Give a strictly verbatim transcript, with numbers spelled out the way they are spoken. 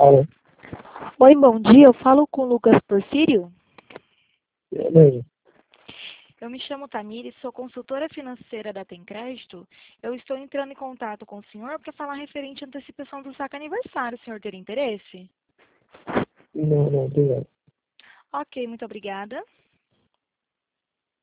Alô, Oi, bom dia. Eu falo com o Lucas Porfírio. é mesmo? Eu me chamo Tamires, sou consultora financeira da Tem Crédito. Eu estou entrando em contato com o senhor para falar referente à antecipação do saque aniversário. O senhor ter interesse? Não, não, obrigado. Ok, muito obrigada.